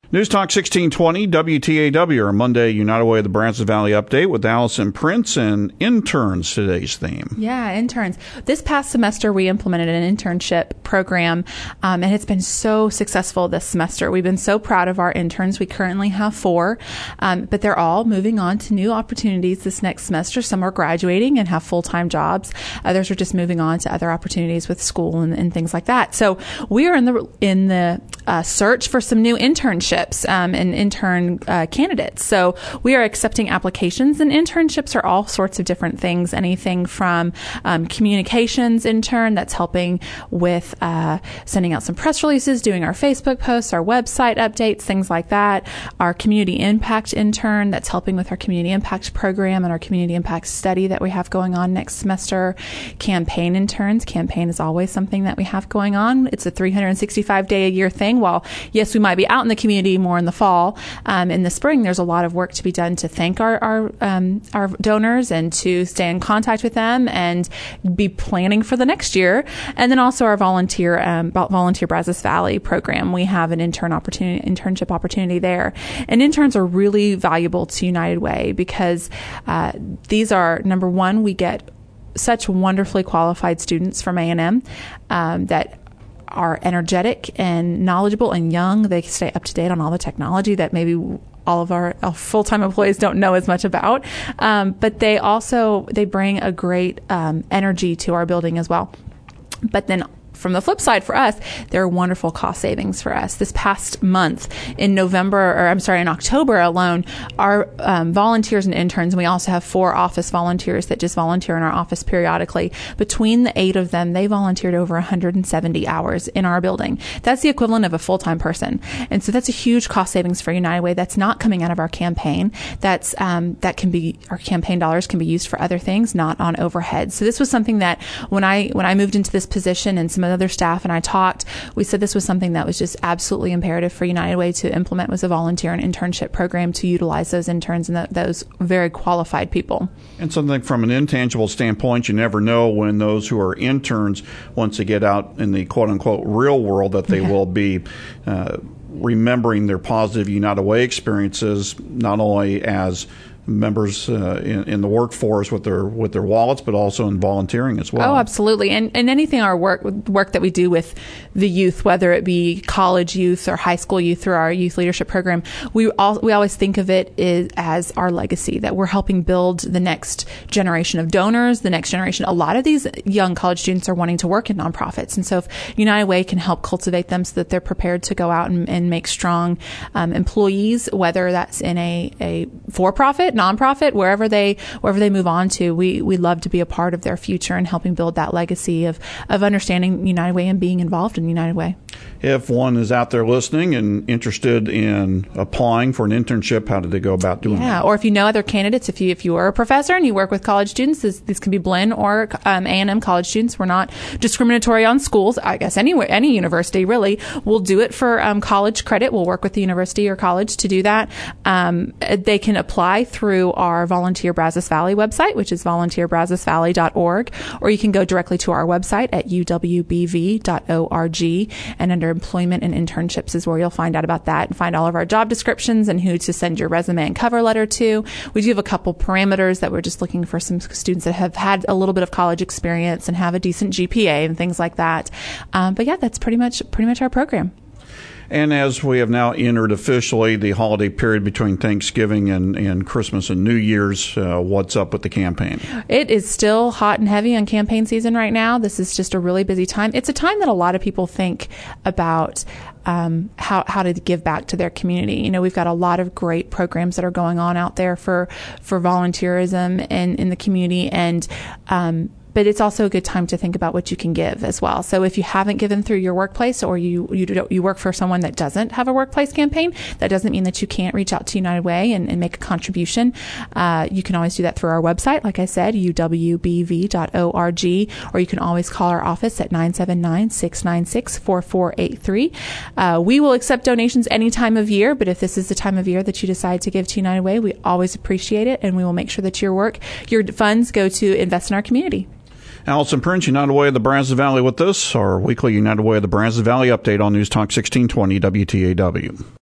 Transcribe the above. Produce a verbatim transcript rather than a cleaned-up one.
News Talk sixteen twenty W T A W, our Monday United Way of the Brazos Valley update with Allison Prince and interns, today's theme. Yeah, interns. This past semester, we implemented an internship program, um, and it's been so successful this semester. We've been so proud of our interns. We currently have four, um, but they're all moving on to new opportunities this next semester. Some are graduating and have full-time jobs. Others are just moving on to other opportunities with school and, and things like that. So we are in the in the uh, search for some new internships. Um, and intern uh, candidates. So we are accepting applications, and internships are all sorts of different things. Anything from um, communications intern that's helping with uh, sending out some press releases, doing our Facebook posts, our website updates, things like that. Our community impact intern that's helping with our community impact program and our community impact study that we have going on next semester. Campaign interns. Campaign is always something that we have going on. It's a three hundred sixty-five day a year thing. While yes, we might be out in the community more in the fall. Um, in the spring, there's a lot of work to be done to thank our our, um, our donors and to stay in contact with them and be planning for the next year. And then also our volunteer um, volunteer Brazos Valley program. We have an intern opportunity, internship opportunity there. And interns are really valuable to United Way because uh, these are, number one, we get such wonderfully qualified students from A and M um, that are energetic and knowledgeable and young. They stay up to date on all the technology that maybe all of our, our full-time employees don't know as much about. Um, but they also, they bring a great um, energy to our building as well. But then from the flip side for us, there are wonderful cost savings for us. This past month in November, or I'm sorry, in October alone, our um, volunteers and interns, and we also have four office volunteers that just volunteer in our office periodically. Between the eight of them, they volunteered over one hundred seventy hours in our building. That's the equivalent of a full-time person. And so that's a huge cost savings for United Way. That's not coming out of our campaign. That's, um, that can be, our campaign dollars can be used for other things, not on overhead. So this was something that when I, when I moved into this position and some other staff and I talked, we said this was something that was just absolutely imperative for United Way to implement, was a volunteer and internship program to utilize those interns and th- those very qualified people. And something from an intangible standpoint, you never know when those who are interns, once they get out in the quote-unquote real world, that they yeah. will be uh, remembering their positive United Way experiences, not only as members uh, in, in the workforce with their with their wallets, but also in volunteering as well. Oh, absolutely. And and anything our work work that we do with the youth, whether it be college youth or high school youth through our youth leadership program, we all we always think of it is, as our legacy, that we're helping build the next generation of donors, the next generation. A lot of these young college students are wanting to work in nonprofits. And so if United Way can help cultivate them so that they're prepared to go out and, and make strong um, employees, whether that's in a, a for-profit, nonprofit, wherever they wherever they move on to, we we love to be a part of their future and helping build that legacy of of understanding United Way and being involved in United Way. If one is out there listening and interested in applying for an internship, how do they go about doing yeah, that? Yeah, or if you know other candidates, if you if you are a professor and you work with college students, this, this can be Blinn or um, A and M college students. We're not discriminatory on schools. I guess anywhere, any university really. We'll do it for um, college credit. We'll work with the university or college to do that. Um, they can apply through our Volunteer Brazos Valley website, which is volunteer brazos valley dot org, or you can go directly to our website at u w b v dot org, and under employment and internships is where you'll find out about that and find all of our job descriptions and who to send your resume and cover letter to. We do have a couple parameters that we're just looking for some students that have had a little bit of college experience and have a decent G P A and things like that. Um, but yeah, that's pretty much pretty much our program. And as we have now entered officially the holiday period between Thanksgiving and, and Christmas and New Year's, uh, what's up with the campaign? It is still hot and heavy on campaign season right now. This is just a really busy time. It's a time that a lot of people think about um, how how to give back to their community. You know, we've got a lot of great programs that are going on out there for for volunteerism in, in the community, and um, but it's also a good time to think about what you can give as well. So if you haven't given through your workplace, or you you, don't, you work for someone that doesn't have a workplace campaign, that doesn't mean that you can't reach out to United Way and, and make a contribution. Uh, you can always do that through our website, like I said, u w b v dot org, or you can always call our office at nine seven nine, six nine six, four four eight three. Uh, we will accept donations any time of year, but if this is the time of year that you decide to give to United Way, we always appreciate it, and we will make sure that your work, your funds go to invest in our community. Allison Prince, United Way of the Brazos Valley with us, our weekly United Way of the Brazos Valley update on News Talk sixteen twenty W T A W.